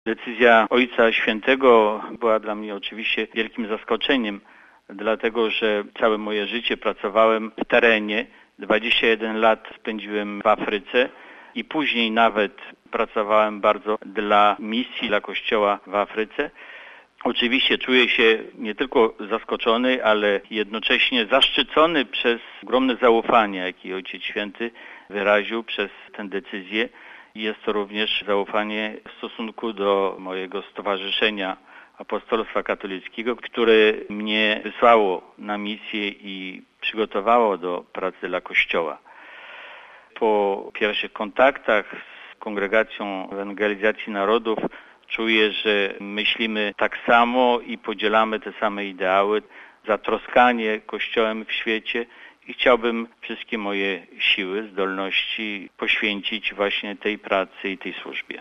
Decyzja Ojca Świętego była dla mnie oczywiście wielkim zaskoczeniem, dlatego że całe moje życie pracowałem w terenie. 21 lat spędziłem w Afryce i później nawet pracowałem bardzo dla misji, dla Kościoła w Afryce. Oczywiście czuję się nie tylko zaskoczony, ale jednocześnie zaszczycony przez ogromne zaufanie, jakie Ojciec Święty wyraził przez tę decyzję. Jest to również zaufanie w stosunku do mojego stowarzyszenia Apostolstwa Katolickiego, które mnie wysłało na misję i przygotowało do pracy dla Kościoła. Po pierwszych kontaktach z Kongregacją Ewangelizacji Narodów czuję, że myślimy tak samo i podzielamy te same ideały, zatroskanie Kościołem w świecie i chciałbym wszystkie moje siły, zdolności poświęcić właśnie tej pracy i tej służbie.